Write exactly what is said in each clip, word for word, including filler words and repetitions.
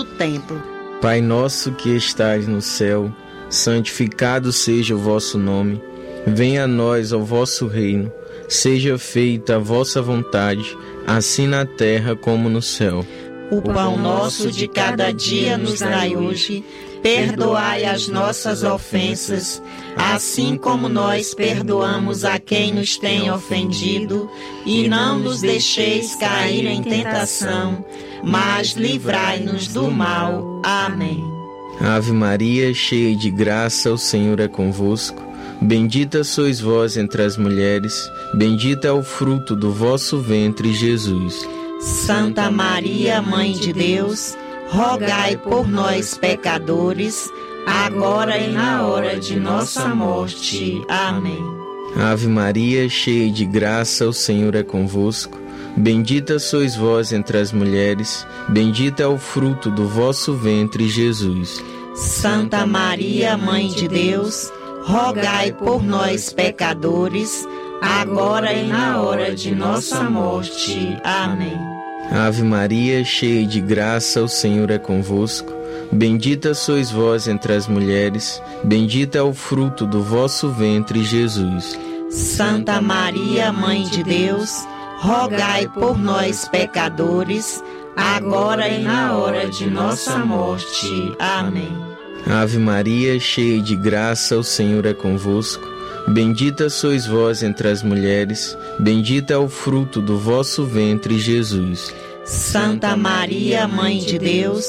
templo. Pai nosso que estais no céu, santificado seja o vosso nome. Venha a nós o vosso reino. Seja feita a vossa vontade, assim na terra como no céu. O pão nosso de cada dia nos dai hoje. Perdoai as nossas ofensas, assim como nós perdoamos a quem nos tem ofendido. E não nos deixeis cair em tentação, mas livrai-nos do mal. Amém. Ave Maria, cheia de graça, o Senhor é convosco. Bendita sois vós entre as mulheres, bendito é o fruto do vosso ventre, Jesus. Santa Maria, Mãe de Deus, rogai por nós, pecadores, agora e na hora de nossa morte. Amém. Ave Maria, cheia de graça, o Senhor é convosco. Bendita sois vós entre as mulheres, bendito é o fruto do vosso ventre, Jesus. Santa Maria, Mãe de Deus, rogai por nós, pecadores, agora e na hora de nossa morte. Amém. Ave Maria, cheia de graça, o Senhor é convosco. Bendita sois vós entre as mulheres, bendito é o fruto do vosso ventre, Jesus. Santa Maria, Mãe de Deus, rogai por nós, pecadores, agora e na hora de nossa morte. Amém. Ave Maria, cheia de graça, o Senhor é convosco. Bendita sois vós entre as mulheres, bendito é o fruto do vosso ventre, Jesus. Santa Maria, Mãe de Deus,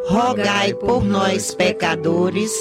rogai por nós, pecadores,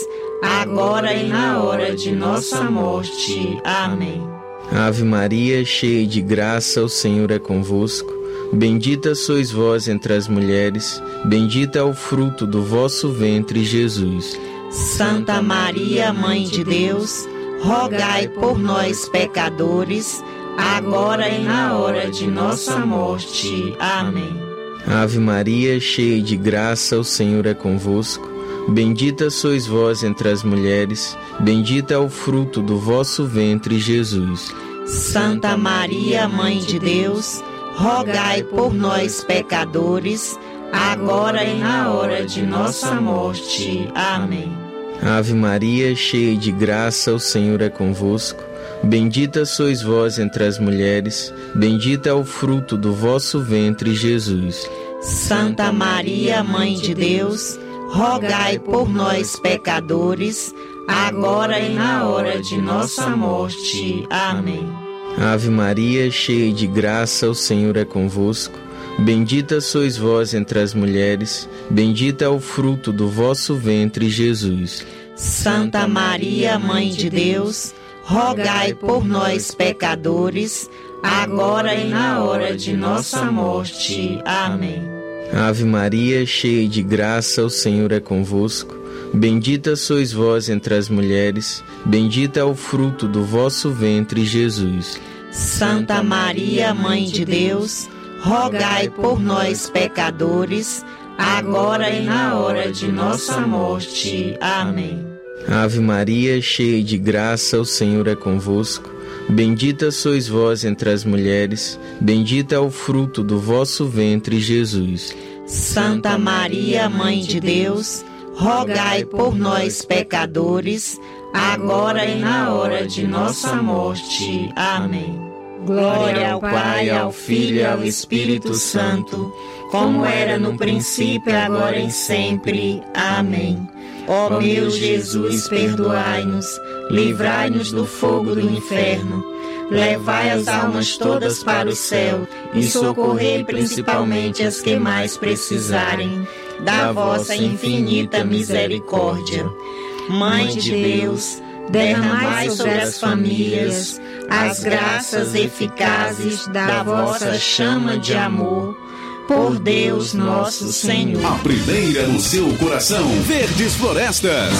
agora e na hora de nossa morte. Amém. Ave Maria, cheia de graça, o Senhor é convosco. Bendita sois vós entre as mulheres, bendito é o fruto do vosso ventre, Jesus. Santa Maria, Mãe de Deus, rogai por nós, pecadores, agora e na hora de nossa morte. Amém. Ave Maria, cheia de graça, o Senhor é convosco. Bendita sois vós entre as mulheres, bendito é o fruto do vosso ventre, Jesus. Santa Maria, Mãe de Deus, rogai por nós, pecadores, agora e na hora de nossa morte. Amém. Ave Maria, cheia de graça, o Senhor é convosco. Bendita sois vós entre as mulheres, bendito é o fruto do vosso ventre, Jesus. Santa Maria, Mãe de Deus, rogai por nós, pecadores, agora e na hora de nossa morte. Amém. Ave Maria, cheia de graça, o Senhor é convosco. Bendita sois vós entre as mulheres, bendito é o fruto do vosso ventre, Jesus. Santa Maria, Mãe de Deus, rogai por nós, pecadores, agora e na hora de nossa morte. Amém. Ave Maria, cheia de graça, o Senhor é convosco. Bendita sois vós entre as mulheres, bendito é o fruto do vosso ventre, Jesus. Santa Maria, Mãe de Deus, rogai por nós, pecadores, agora e na hora de nossa morte. Amém. Ave Maria, cheia de graça, o Senhor é convosco. Bendita sois vós entre as mulheres, bendito é o fruto do vosso ventre, Jesus. Santa Maria, Mãe de Deus, rogai por nós, pecadores, agora e na hora de nossa morte. Amém. Glória ao Pai, ao Filho e ao Espírito Santo, como era no princípio, agora e sempre. Amém. Ó meu Jesus, perdoai-nos, livrai-nos do fogo do inferno, levai as almas todas para o céu e socorrei principalmente as que mais precisarem da vossa infinita misericórdia. Mãe de Deus, derramai sobre as famílias as graças eficazes da vossa chama de amor. Por Deus nosso Senhor. A primeira no seu coração. Verdes Florestas.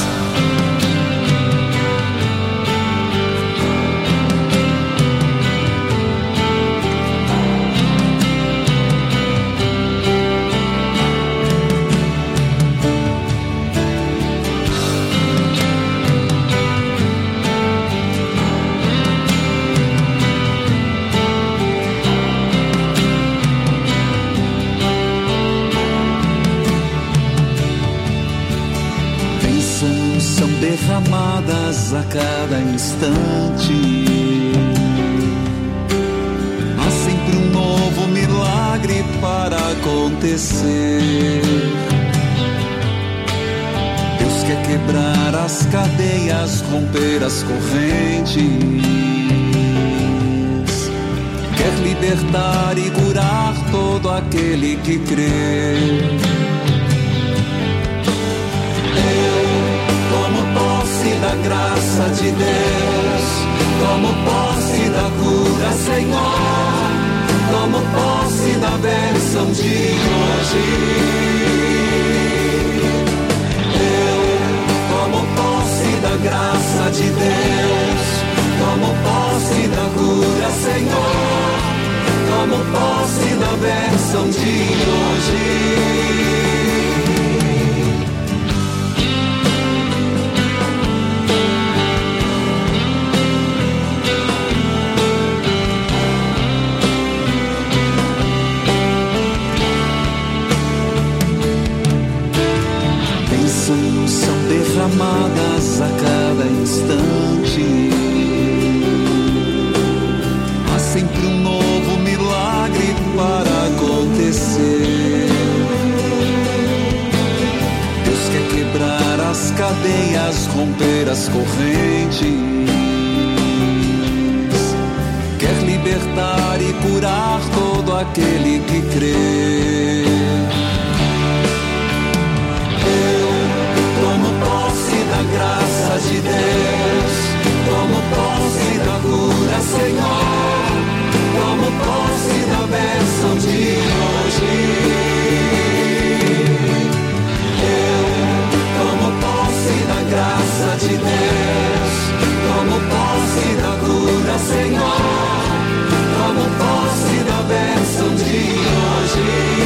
derramadas a cada instante. Há sempre um novo milagre para acontecer. Deus quer quebrar as cadeias, romper as correntes. Quer libertar e curar todo aquele que crê. Eu tomo posse da graça de Deus, tomo posse da cura, Senhor, tomo posse da bênção de hoje. Eu tomo posse da graça de Deus, tomo posse da cura, Senhor, tomo posse da bênção de hoje. Bênçãos são derramadas a cada instante. Há sempre um novo milagre para acontecer. Deus quer quebrar as cadeias, romper as correntes. Quer libertar e curar todo aquele que crê. Eu tomo posse da graça de Deus, tomo posse da cura, Senhor, tomo posse da bênção de hoje. Eu tomo posse da graça de Deus, tomo posse da cura, Senhor, tomo posse da bênção de hoje.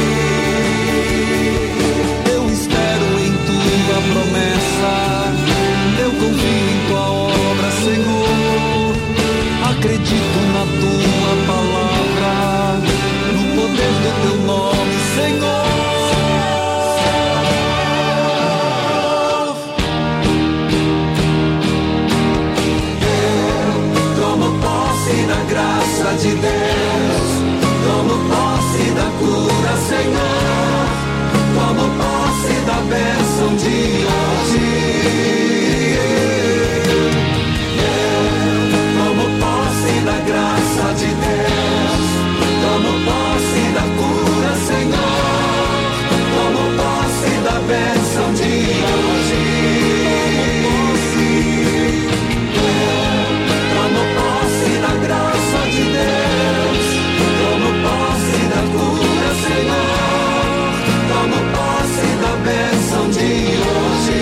Eu espero em tua promessa, eu confio em tua obra, Senhor. Acredito na tua palavra, no poder do teu nome, Senhor. Eu tomo posse da graça de Deus, tomo posse da cura, Senhor, tomo posse da bênção de hoje. Da graça de Deus, tomo posse da cura, Senhor, tomo posse da bênção de hoje. Tomo posse da graça de Deus, tomo posse da cura, Senhor, tomo posse da bênção de hoje.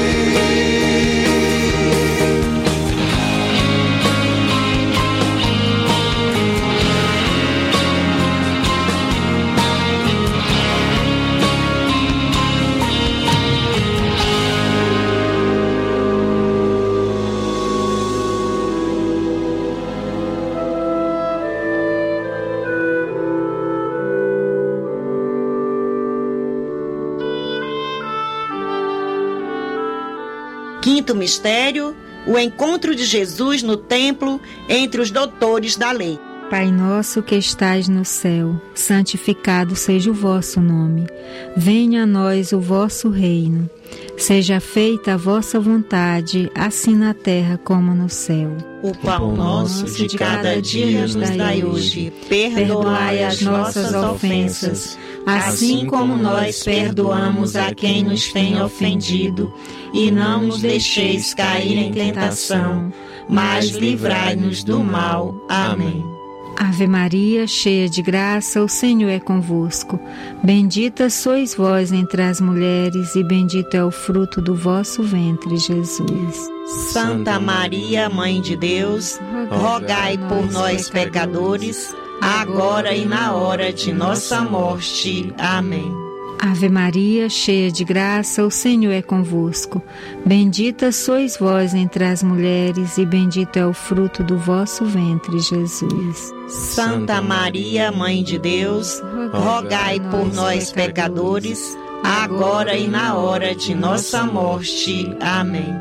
Quinto mistério, o encontro de Jesus no templo entre os doutores da lei. Pai nosso que estais no céu, santificado seja o vosso nome. Venha a nós o vosso reino. Seja feita a vossa vontade, assim na terra como no céu. O pão nosso de cada dia nos dai hoje. Perdoai as nossas ofensas, assim como nós perdoamos a quem nos tem ofendido. E não nos deixeis cair em tentação, mas livrai-nos do mal. Amém. Ave Maria, cheia de graça, o Senhor é convosco. Bendita sois vós entre as mulheres, e bendito é o fruto do vosso ventre, Jesus. Santa Maria, Mãe de Deus, rogai por nós, pecadores, agora e na hora de nossa morte. Amém. Ave Maria, cheia de graça, o Senhor é convosco. Bendita sois vós entre as mulheres, e bendito é o fruto do vosso ventre, Jesus. Santa Maria, Mãe de Deus, rogai por nós, pecadores, agora e na hora de nossa morte. Amém.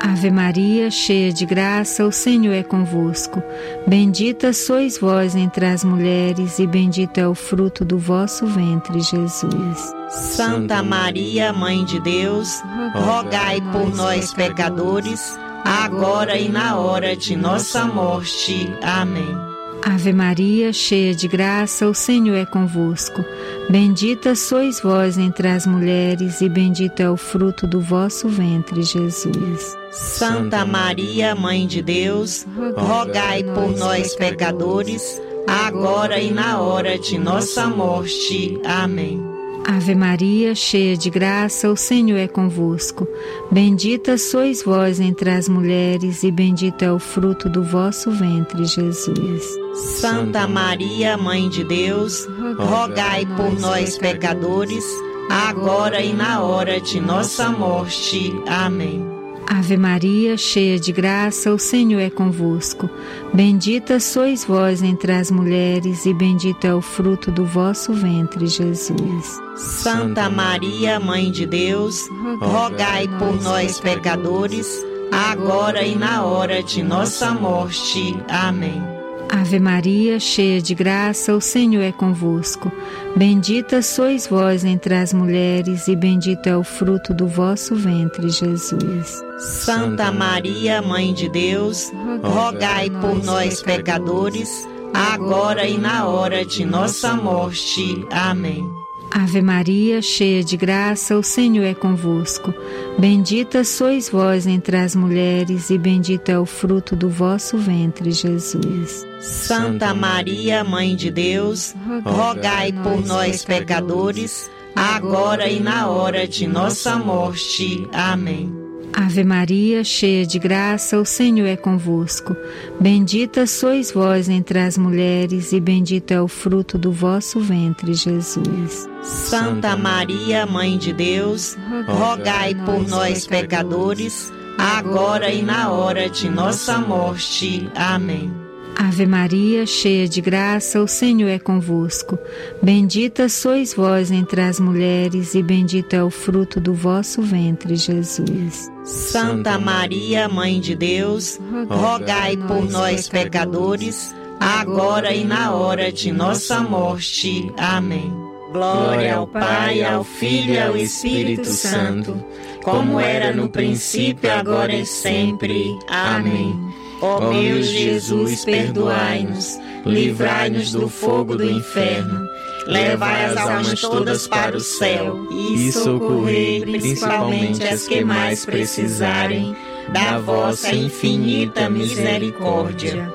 Ave Maria, cheia de graça, o Senhor é convosco. Bendita sois vós entre as mulheres, e bendito é o fruto do vosso ventre, Jesus. Santa Maria, Mãe de Deus, rogai por nós, pecadores, agora e na hora de nossa morte. Amém. Ave Maria, cheia de graça, o Senhor é convosco. Bendita sois vós entre as mulheres, e bendito é o fruto do vosso ventre, Jesus. Santa Maria, Mãe de Deus, rogai por nós, pecadores, agora e na hora de nossa morte. Amém. Ave Maria, cheia de graça, o Senhor é convosco. Bendita sois vós entre as mulheres, e bendito é o fruto do vosso ventre, Jesus. Santa Maria, Mãe de Deus, rogai por nós, pecadores, agora e na hora de nossa morte. Amém. Ave Maria, cheia de graça, o Senhor é convosco. Bendita sois vós entre as mulheres, e bendito é o fruto do vosso ventre, Jesus. Santa Maria, Mãe de Deus, rogai por nós, pecadores, agora e na hora de nossa morte. Amém. Ave Maria, cheia de graça, o Senhor é convosco. Bendita sois vós entre as mulheres, e bendito é o fruto do vosso ventre, Jesus. Santa Maria, Mãe de Deus, rogai por nós, pecadores, agora e na hora de nossa morte. Amém. Ave Maria, cheia de graça, o Senhor é convosco. Bendita sois vós entre as mulheres, e bendito é o fruto do vosso ventre, Jesus. Santa Maria, Mãe de Deus, rogai por nós, pecadores, agora e na hora de nossa morte. Amém. Ave Maria, cheia de graça, o Senhor é convosco. Bendita sois vós entre as mulheres, e bendito é o fruto do vosso ventre, Jesus. Santa Maria, Mãe de Deus, rogai por nós, pecadores, agora e na hora de nossa morte. Amém. Ave Maria, cheia de graça, o Senhor é convosco. Bendita sois vós entre as mulheres, e bendito é o fruto do vosso ventre, Jesus. Santa Maria, Mãe de Deus, rogai por nós, pecadores, agora e na hora de nossa morte. Amém. Glória ao Pai, ao Filho e ao Espírito Santo, como era no princípio, agora e sempre. Amém. Ó meu Jesus, perdoai-nos, livrai-nos do fogo do inferno, levai as almas todas para o céu e socorrei principalmente as que mais precisarem da vossa infinita misericórdia.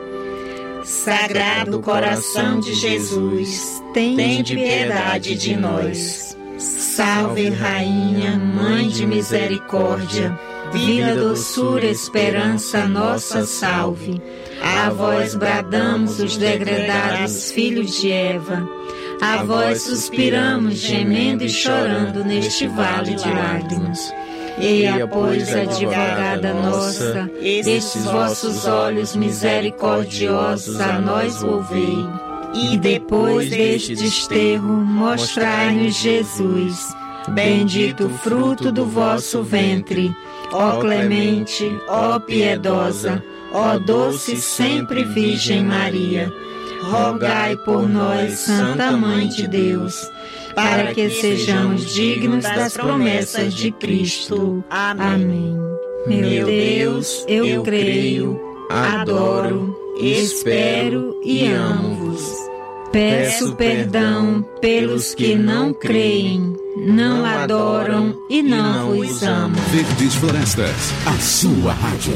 Sagrado coração de Jesus, tende piedade de nós. Salve, Rainha, Mãe de misericórdia, vida, doçura, esperança, nossa salve. A vós bradamos os degredados filhos de Eva, a vós suspiramos, gemendo e chorando neste vale de lágrimas. Eia, pois, advogada nossa, estes vossos olhos misericordiosos a nós volvei, e depois deste desterro mostrai-nos Jesus, bendito o fruto do vosso ventre. Ó clemente, ó piedosa, ó doce sempre Virgem Maria, rogai por nós, Santa Mãe de Deus, para que sejamos dignos das promessas de Cristo. Amém. Meu Deus, eu creio, adoro, espero e amo-vos. Peço perdão pelos que não creem, não adoram e não vos amam. Verdes Florestas, a sua rádio.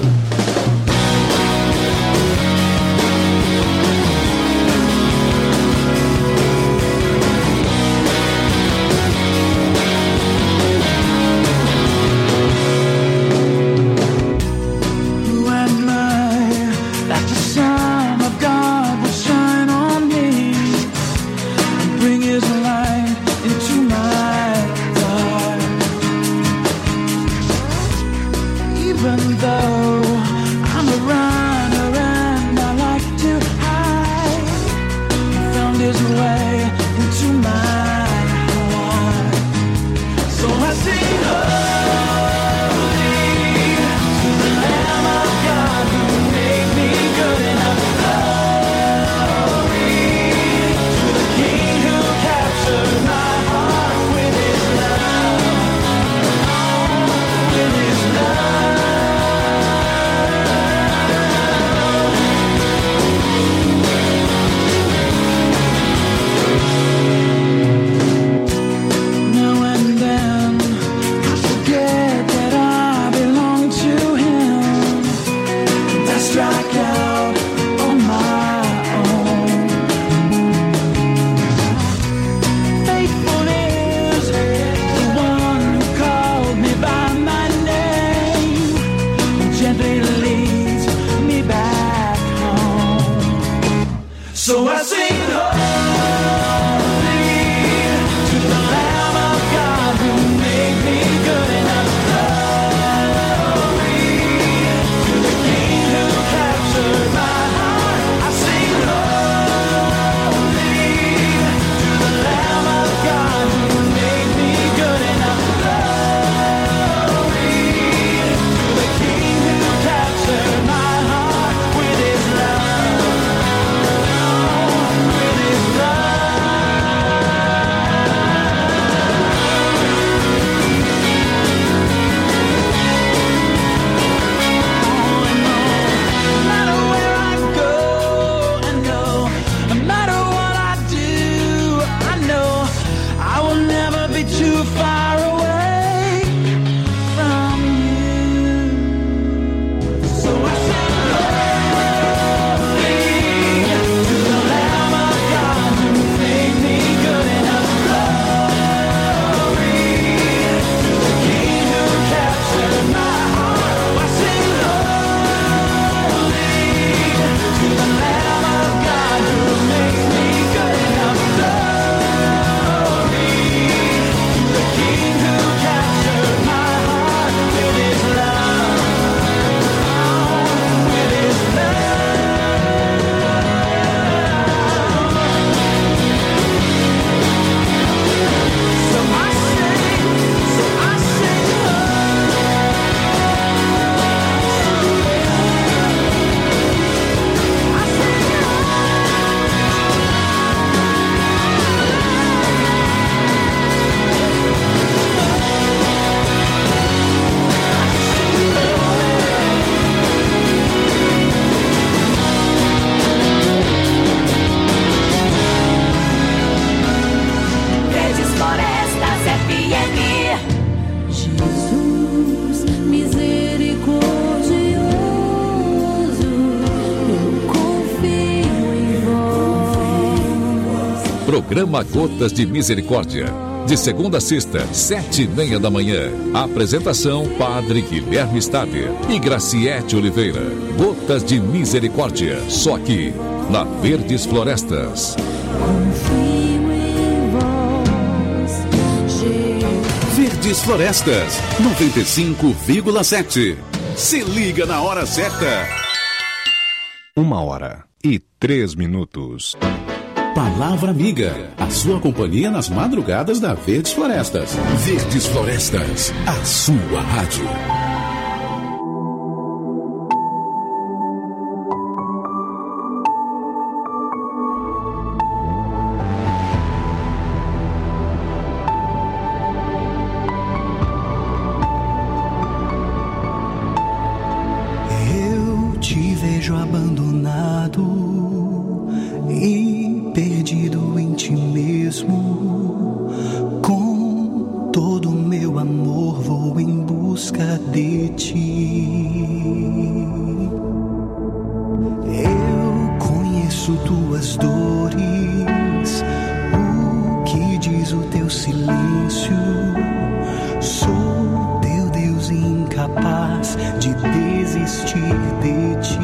So I sing holy to the Programa Gotas de Misericórdia. De segunda a sexta, sete e meia da manhã. Apresentação, Padre Guilherme Stader e Graciete Oliveira. Gotas de Misericórdia, só aqui, na Verdes Florestas. Confio em vós, Jesus. Verdes Florestas, noventa e cinco vírgula sete. Se liga na hora certa. Uma hora e três minutos. Palavra Amiga, a sua companhia nas madrugadas da Verdes Florestas. Verdes Florestas, a sua rádio. Eu te vejo abandonado e perdido em ti mesmo. Com todo o meu amor vou em busca de ti. Eu conheço tuas dores, o que diz o teu silêncio. Sou teu Deus incapaz de desistir de ti.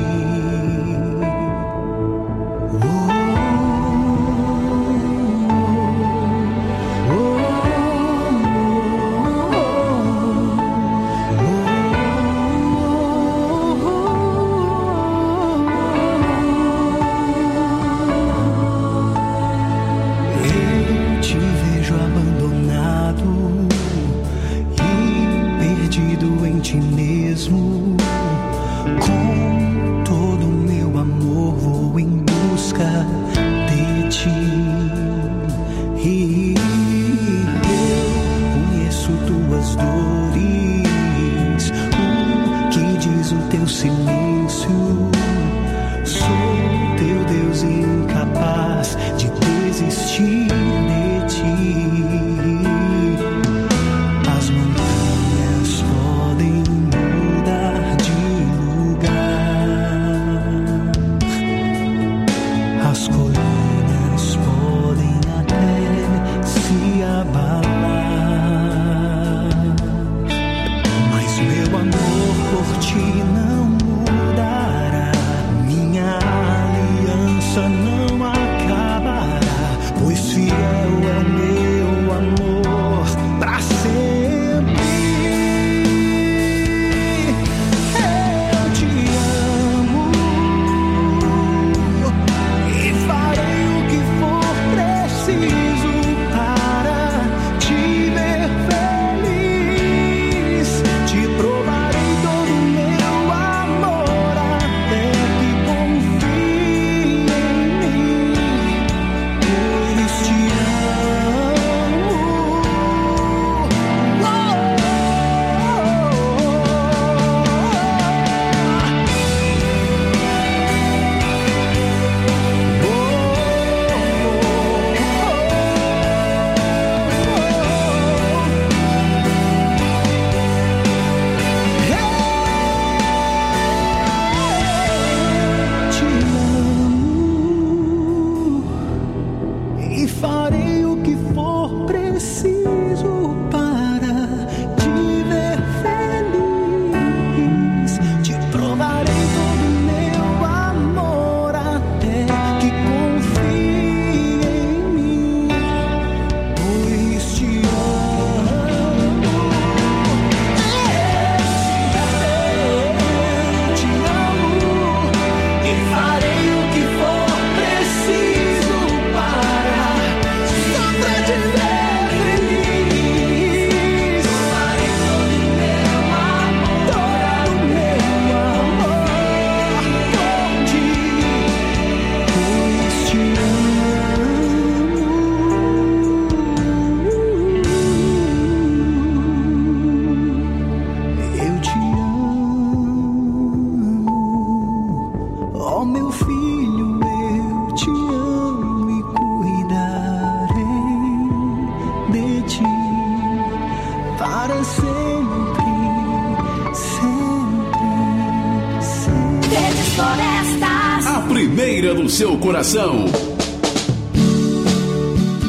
Florestas, a primeira do seu coração.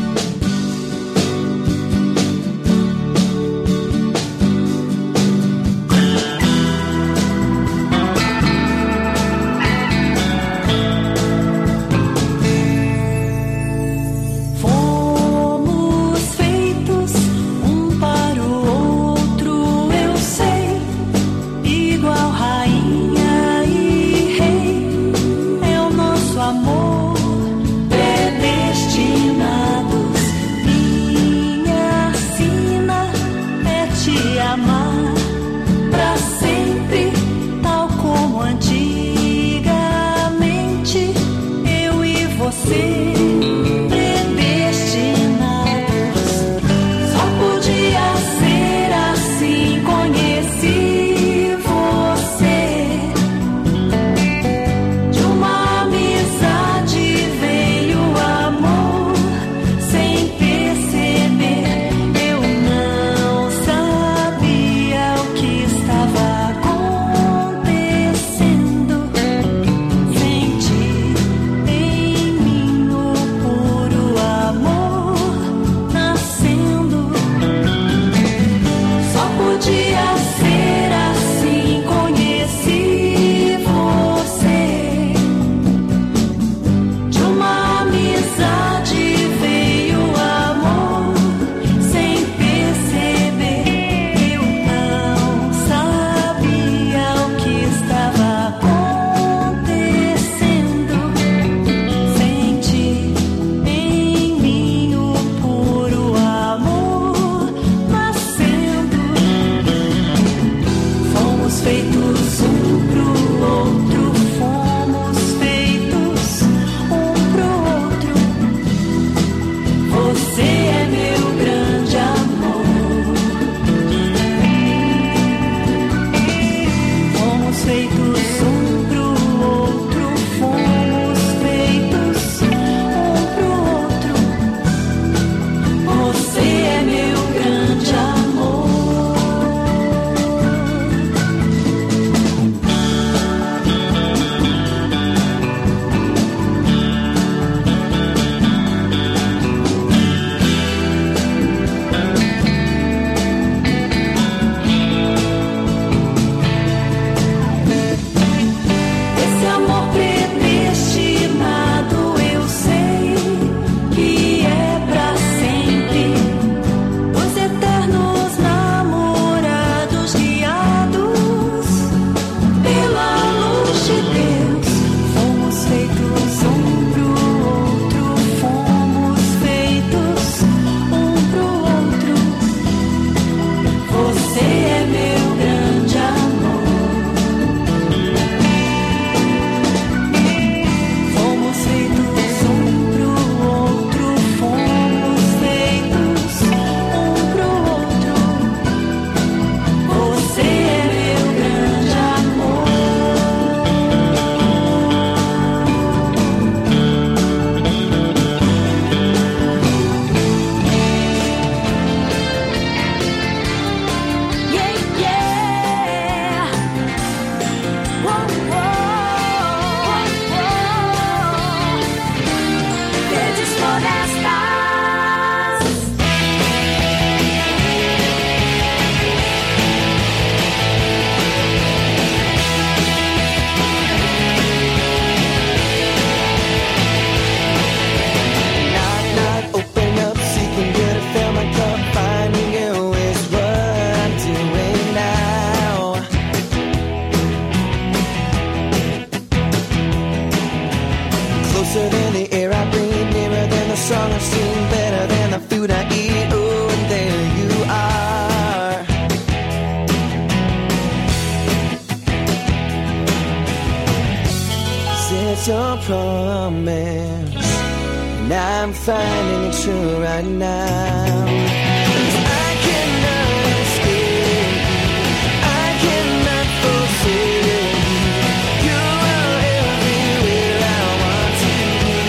your promise, and I'm finding it true right now. I cannot escape, I cannot forsake. You are everywhere I want to be.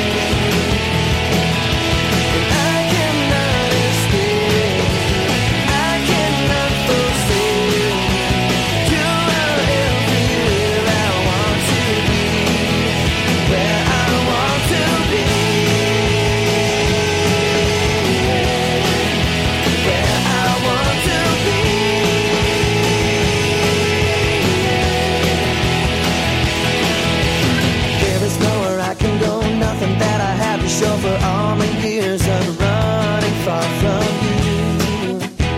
And I cannot escape, I cannot forsake. You are everywhere I want to be, where I want to be. Sure, for all my years of running far from you.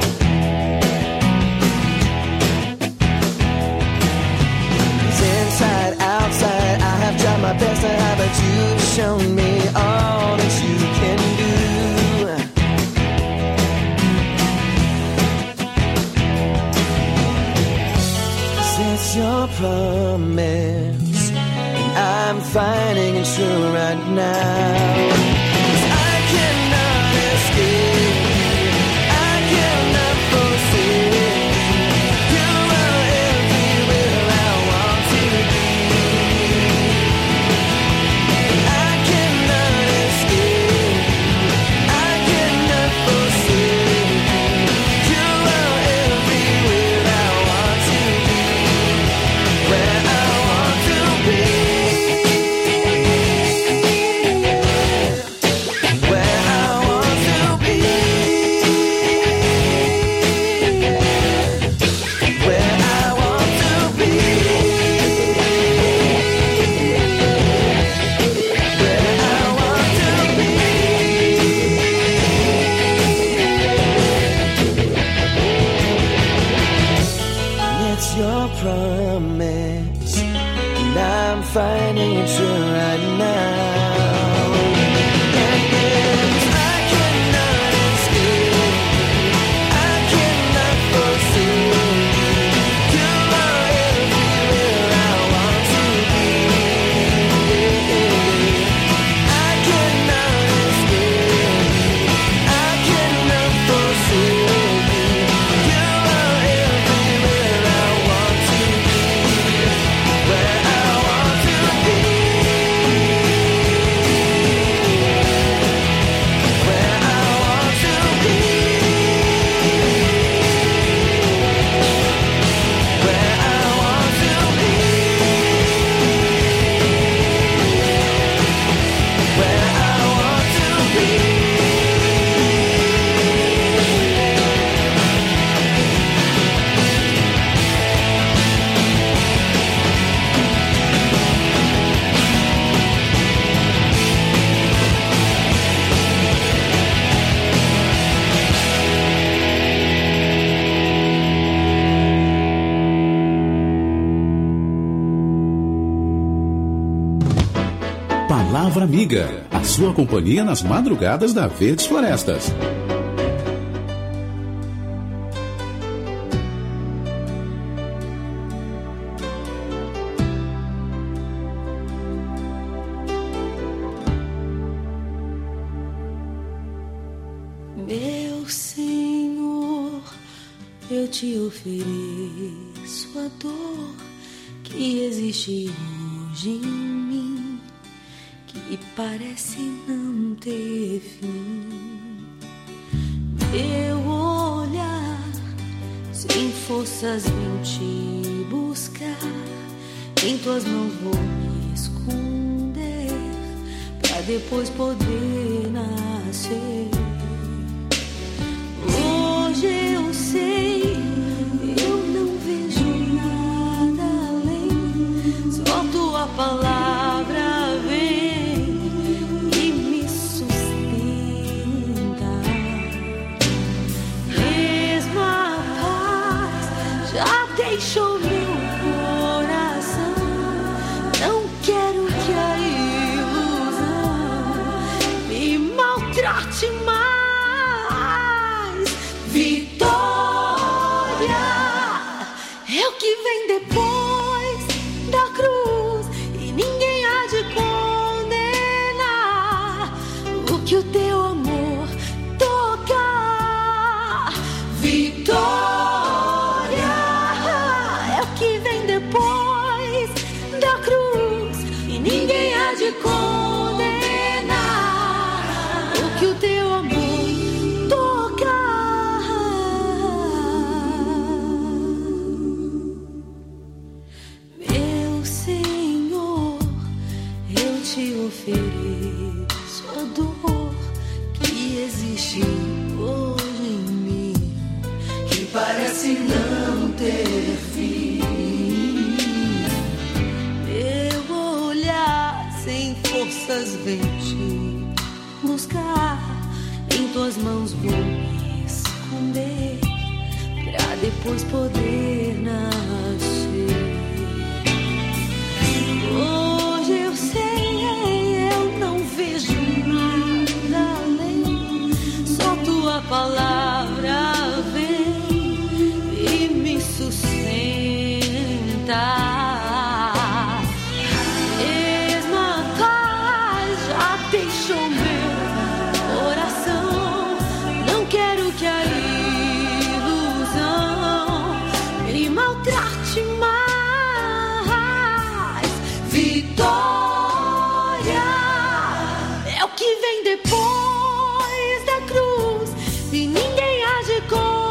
Cause inside, outside, I have tried my best to hide, but you've shown me all that you can do. 'Cause it's your promise, I'm finding it true right now. 'Cause I cannot escape, I cannot forsake. You are everywhere I want to be. I cannot escape, I cannot forsake. You are everywhere I want to be, where I want to be. Promise, and I'm finding it true right now. And yes, I cannot escape, I cannot forsake. You are everywhere I want to be. I cannot escape, I cannot forsake. You are everywhere I want to be, where I want to be, where I want to be, where I want to be, where I want to be. Palavra Amiga, a sua companhia nas madrugadas da Verdes Florestas. Meu Senhor, eu te ofereço a dor que existe hoje em mim, que parece não ter fim. Meu olhar sem forças vim te buscar, em tuas mãos vou me esconder, pra depois poder nascer. Hoje eu sei, eu não vejo nada além, só tua palavra vem e me sustenta. Mesmo a paz já deixou meu coração, não quero que a ilusão me maltrate mais. Vitória é o que vem depois da cruz, e ninguém há de trevas vem te buscar, em tuas mãos vou me esconder, pra depois poder nascer. Hoje eu sei, eu não vejo nada além, só tua palavra vem e me sustenta. Deixou meu coração, não quero que a ilusão me maltrate mais. Vitória é o que vem depois da cruz e ninguém há de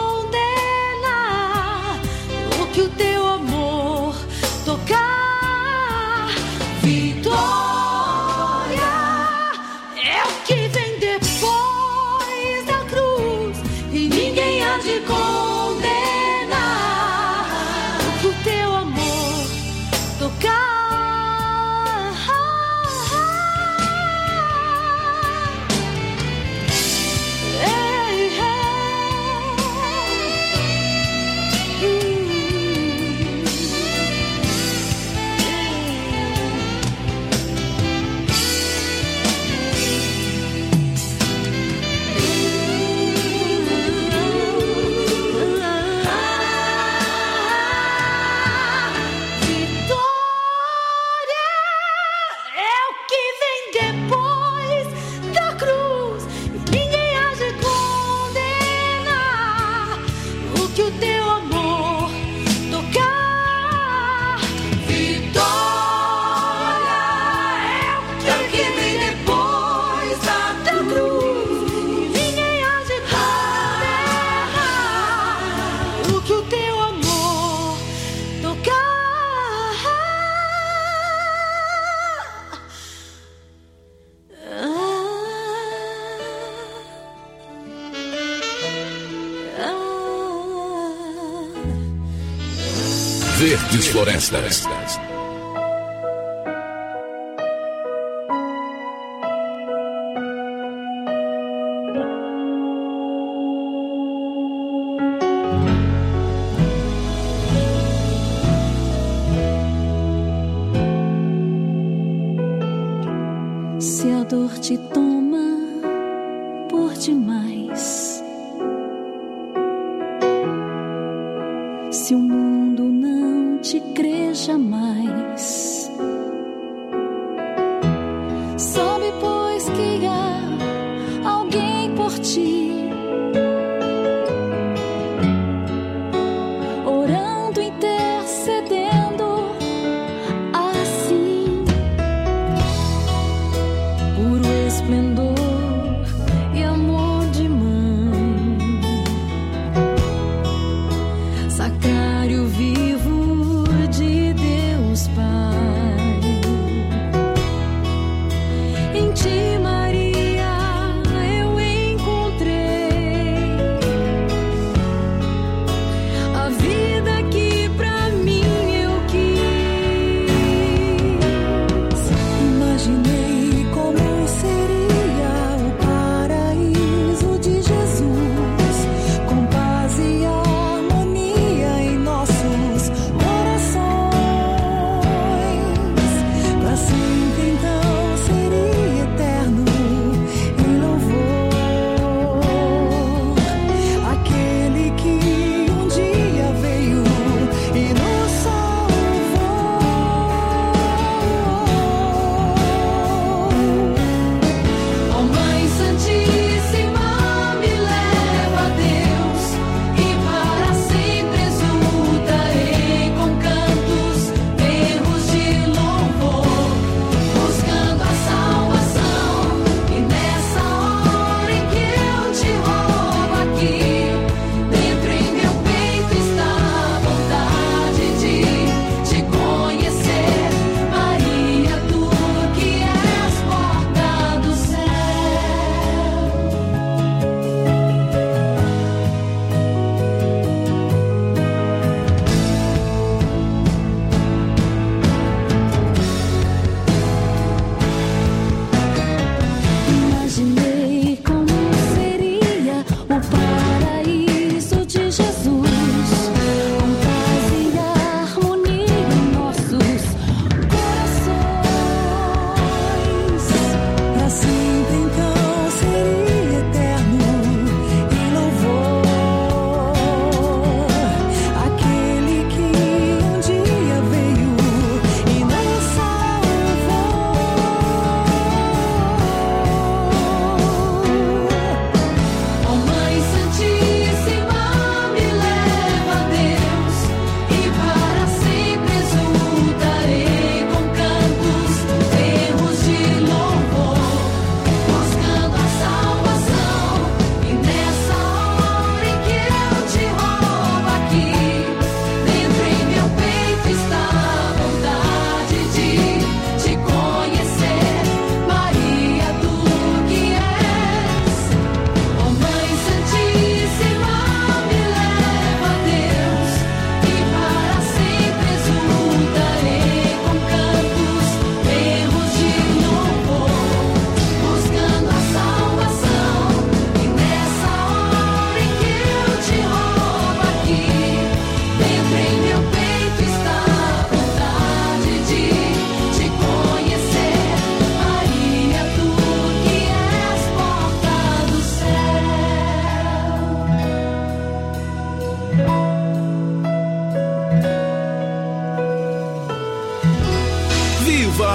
condenar o que o teu amor tocar. Vitória que vem depois da cruz e ninguém há de condenar o que o teu amor tocar. Ei, ei. Verdes Florestas. Se a dor te toma por demais, se o mundo não te crê jamais, sabe pois que há alguém por ti, orando, intercedendo assim, puro esplendor e amor de mãe, sacrário vivo de Deus Pai.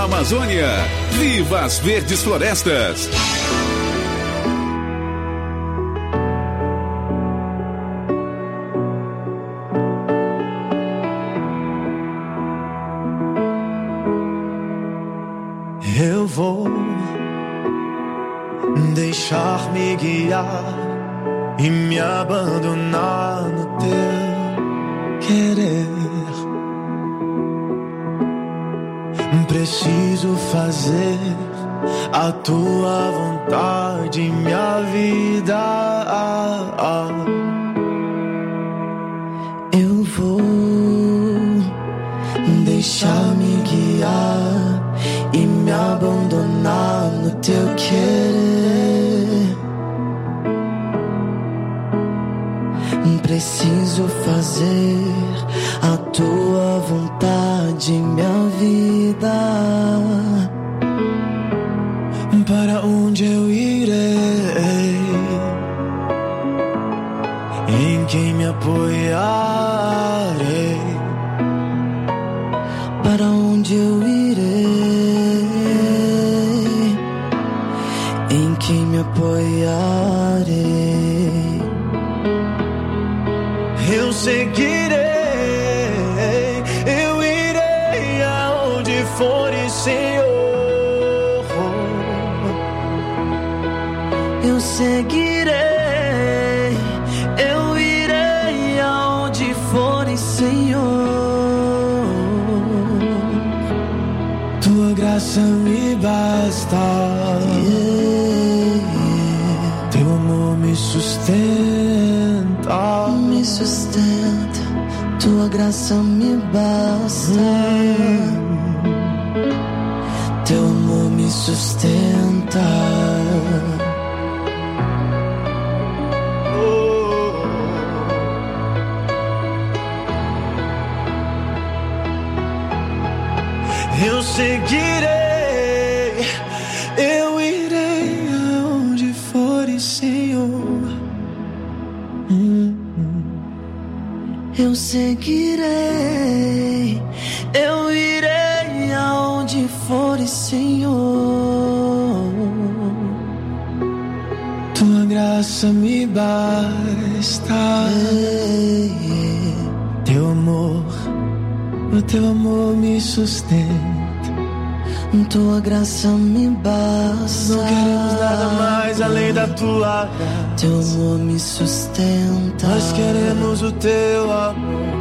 Amazônia. Viva as verdes florestas! Eu vou deixar-me guiar e me abandonar no teu querer. Preciso fazer a tua vontade, minha vida. Eu vou deixar-me guiar e me abandonar no teu querer. Preciso fazer a tua vontade, minha vida. Para onde eu irei? Em quem me apoiarei? Para onde eu irei? Em quem me apoiarei? Eu seguirei, eu irei aonde for, Senhor. Eu seguirei, eu irei aonde for, Senhor. Tua graça me basta, yeah. Teu amor me sustenta, me sustenta. Tua graça me basta, hum. Teu amor me sustenta. Eu seguirei, eu irei aonde for, Senhor. Hum, hum. Eu seguirei, eu irei aonde for, Senhor. Tua graça me basta, teu amor. O teu amor me sustenta, tua graça me basta. Não queremos nada mais além da tua graça. Teu amor me sustenta. Nós queremos o teu amor,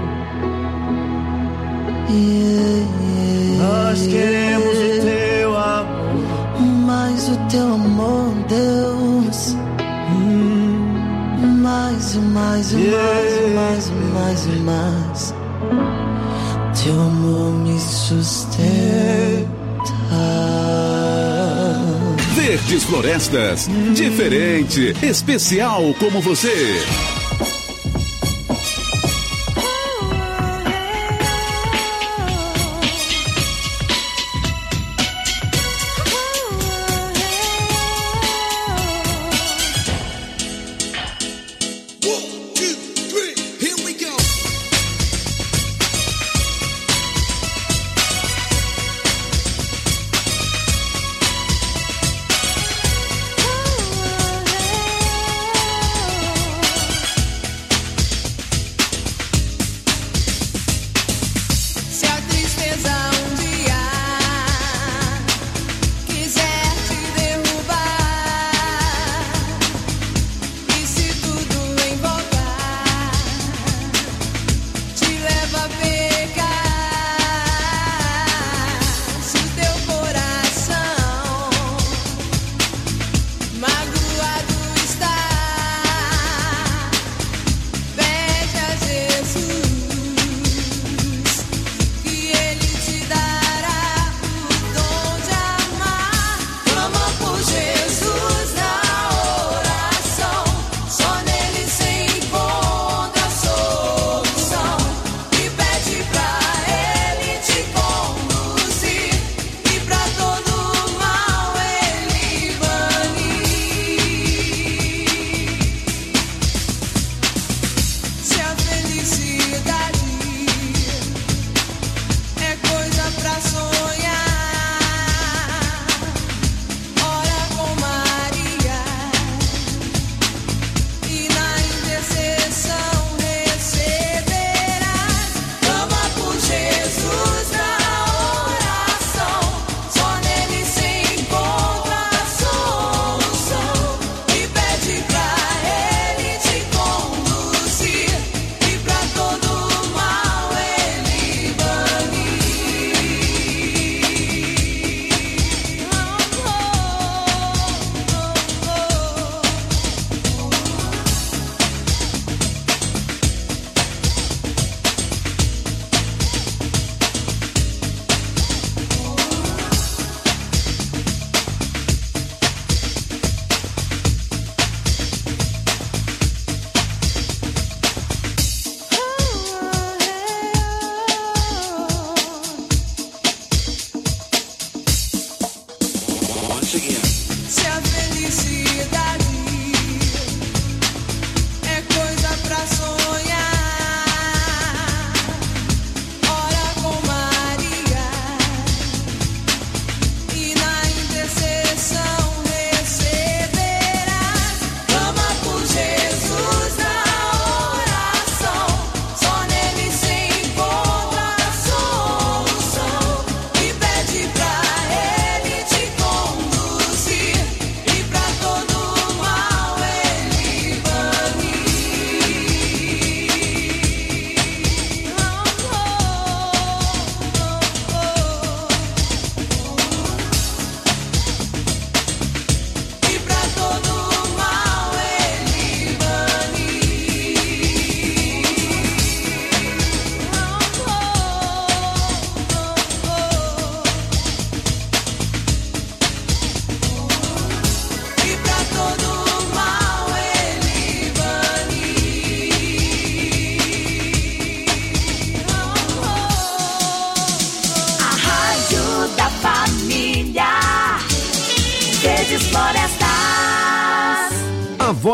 yeah, yeah. Nós queremos o teu amor, mais o teu amor, Deus. hum. Mais e mais e yeah. mais e mais e mais e mais. Teu amor me sustenta. Verdes Florestas, hum. diferente, especial como você.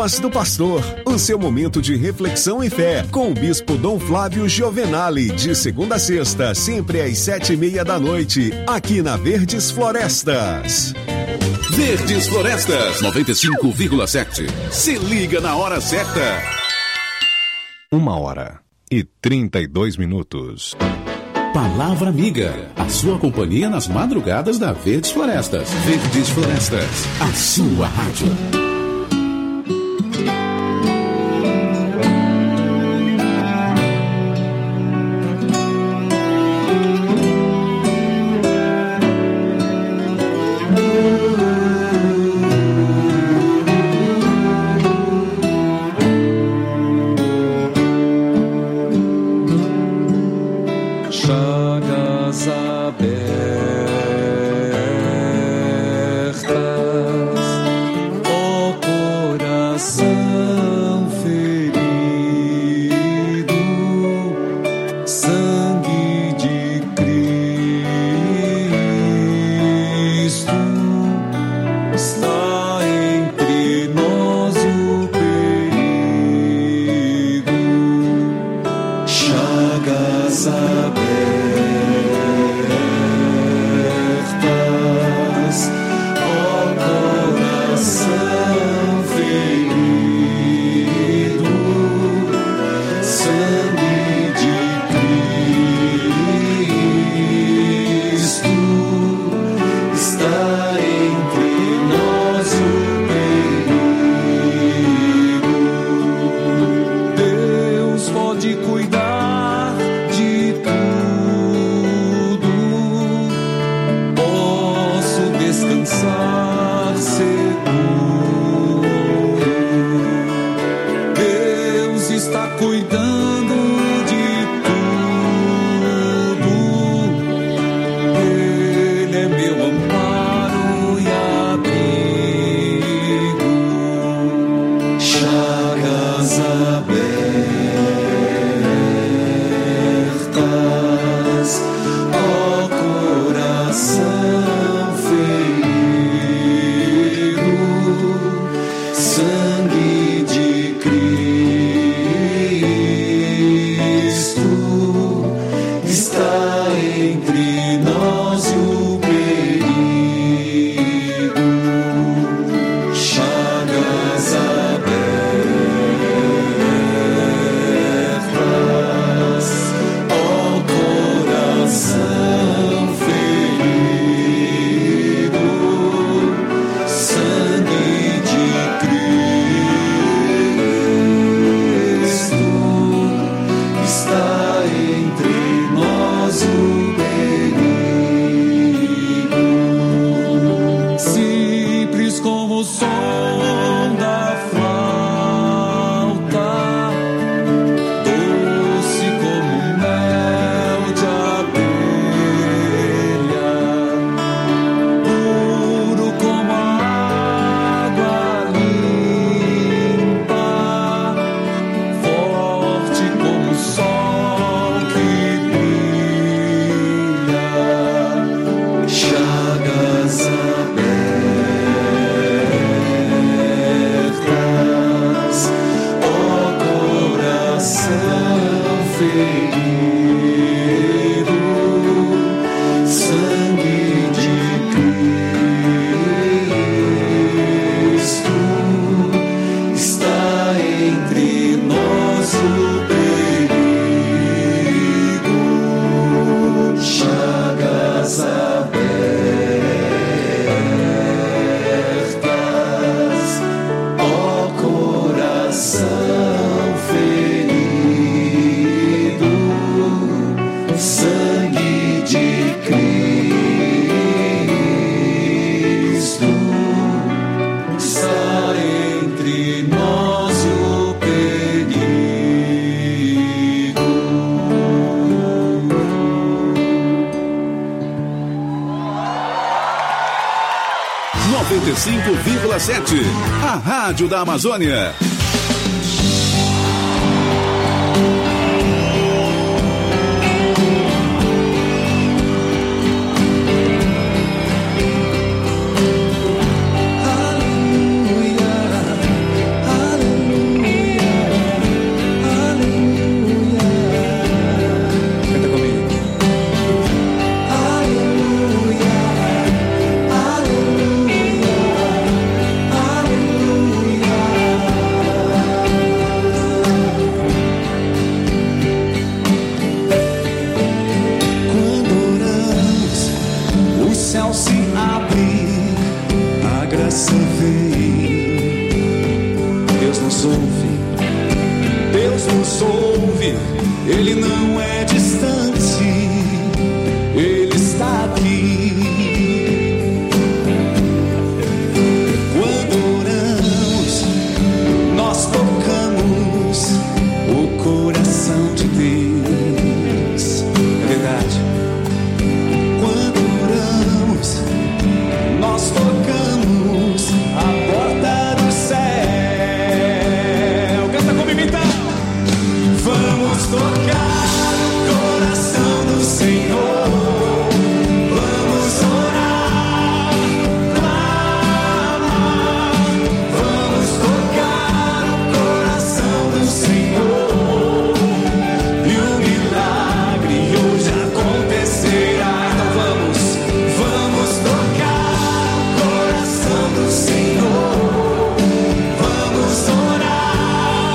Voz do Pastor, o seu momento de reflexão e fé, com o Bispo Dom Flávio Giovenali, de segunda a sexta, sempre às sete e meia da noite, aqui na Verdes Florestas. Verdes Florestas, noventa e cinco vírgula sete. Se liga na hora certa. Uma hora e trinta e dois minutos. Palavra Amiga, a sua companhia nas madrugadas da Verdes Florestas. Verdes Florestas, a sua rádio. noventa e cinco vírgula sete, a Rádio da Amazônia. Aleluia, vê. Deus nos ouve, Deus nos ouve. Ele não é distante, Ele está aqui. Quando oramos, nós tocamos o coração de Deus. É verdade. Quando oramos, nós tocamos a porta do céu. Canta comigo então. Vamos tocar o coração do Senhor. Vamos orar, clamar. Vamos tocar o coração do Senhor. E o milagre hoje acontecerá. Então vamos, vamos tocar o coração do Senhor. Vamos orar,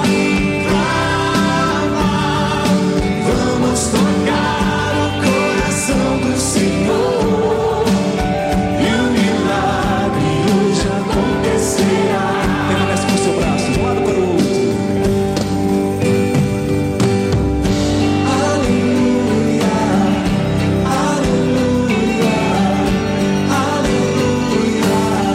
clamar. Vamos tocar o coração do Senhor. E o milagre hoje acontecerá. Permanece com o seu braço de um lado para o outro. Aleluia, aleluia, aleluia.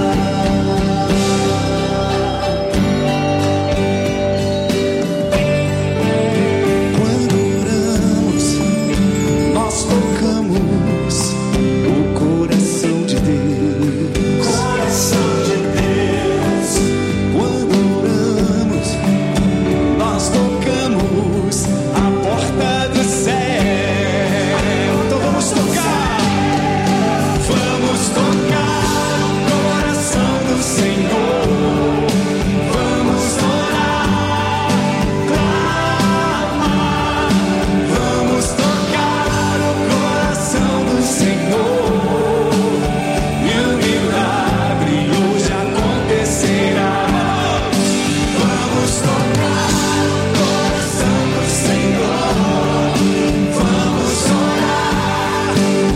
Quando oramos, nós tocamos o coração de Deus. Coração de Deus. Quando oramos, nós tocamos a porta do céu. Então vamos tocar. Vamos tocar o coração do Senhor. Vamos orar, clamar. Vamos tocar o coração do Senhor. E o milagre hoje acontecerá. Vamos tocar o coração do Senhor. Vamos orar,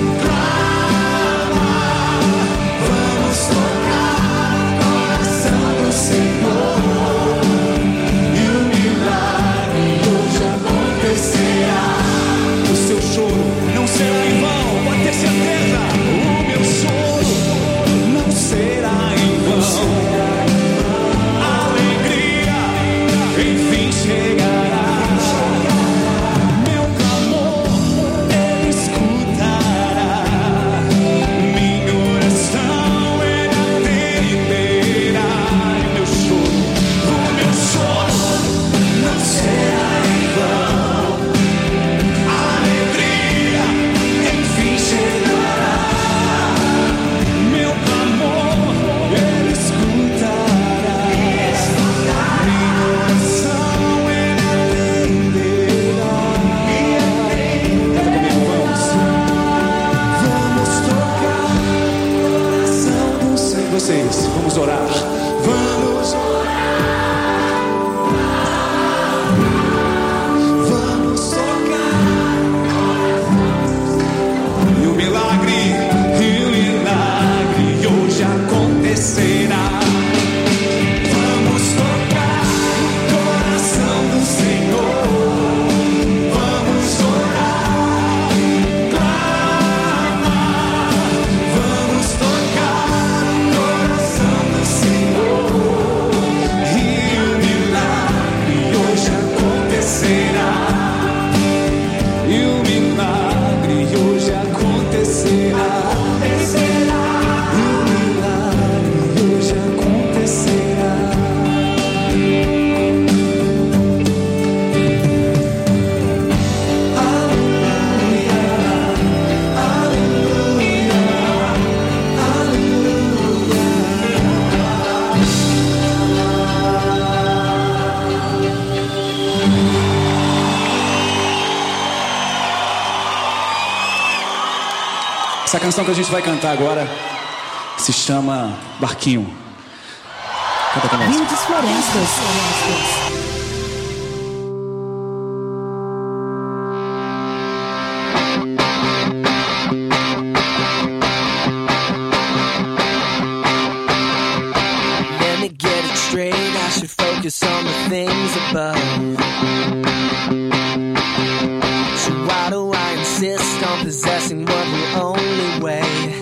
clamar. Vamos tocar o coração do Senhor. E o milagre hoje acontecerá. O seu choro não será em vão, pode ter certeza. O meu choro não será em vão. A alegria enfim chegará. Meu clamor Ele escutará. Minha oração Ele atenderá. E meu choro, o meu choro não será em vão. A alegria enfim chegará. Meu clamor Ele escutará. Minha oração Ele atenderá. Canta comigo, vamos. Vamos tocar o coração do Senhor. Vocês, vamos orar. Vamos orar. Vamos tocar. E o milagre, e o milagre hoje acontecerá. Vamos tocar o coração do Senhor. Vamos orar, clamar. Vamos tocar o coração do Senhor. E o milagre hoje acontecerá. E o milagre hoje acontecerá. E o milagre hoje acontecerá. Aleluia, aleluia, Essa canção que a gente vai cantar agora se chama Barquinho. Canta com nós. Verdes Florestas. above. So why do I insist on possessing what will only weigh